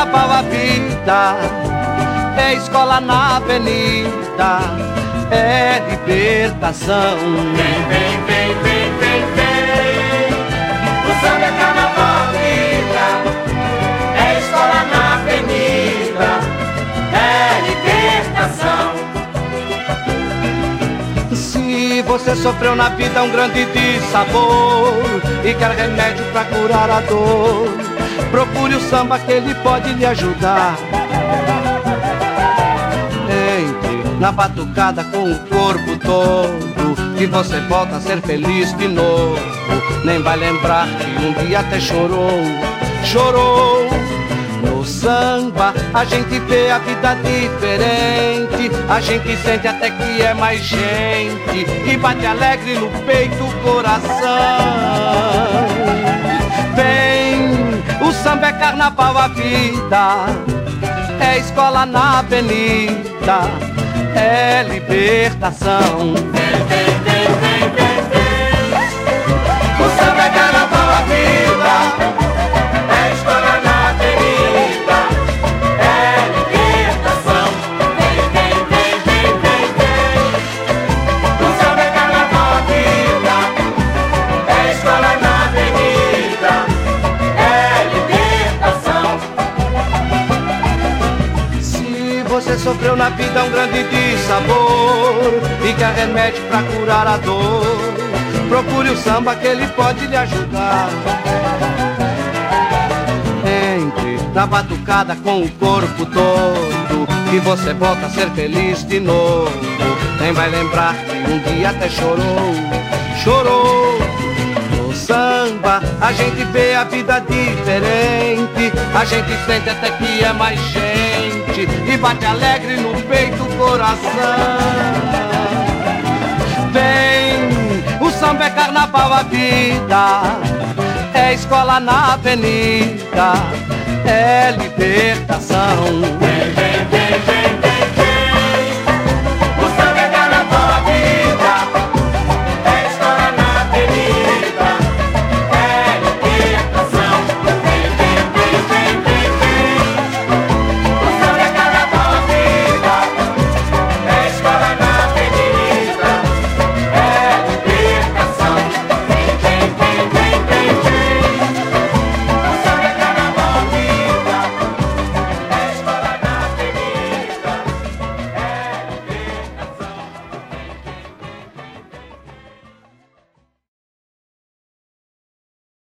carnaval a vida, é escola na avenida, é libertação. Vem, vem, vem, vem, vem, vem. O samba é carnaval a vida, é escola na avenida, é libertação. Se você sofreu na vida um grande dissabor e quer remédio pra curar a dor, procure o samba que ele pode lhe ajudar. Entre na batucada com o corpo todo, que você volta a ser feliz de novo. Nem vai lembrar que um dia até chorou, chorou. No samba a gente vê a vida diferente, a gente sente até que é mais gente, e bate alegre no peito o coração. Vem, o samba é carnaval a vida, é escola na avenida, é libertação. Vem, vem, vem, vem, vem, vem. O samba é carnaval a vida, é escola na avenida, é libertação. Vem, vem, vem, vem, vem, vem. O samba é carnaval a vida, é escola na avenida, é libertação. Se você sofreu na vida um grande dissabor e quer remédio pra curar a dor, procure o samba que ele pode lhe ajudar. Entre na batucada com o corpo todo, que você volta a ser feliz de novo. Nem vai lembrar que um dia até chorou, chorou. No samba a gente vê a vida diferente, a gente sente até que é mais gente, e bate alegre no peito o coração. Vem, o samba é carnaval a vida, é escola na avenida, é libertação. Vem, vem.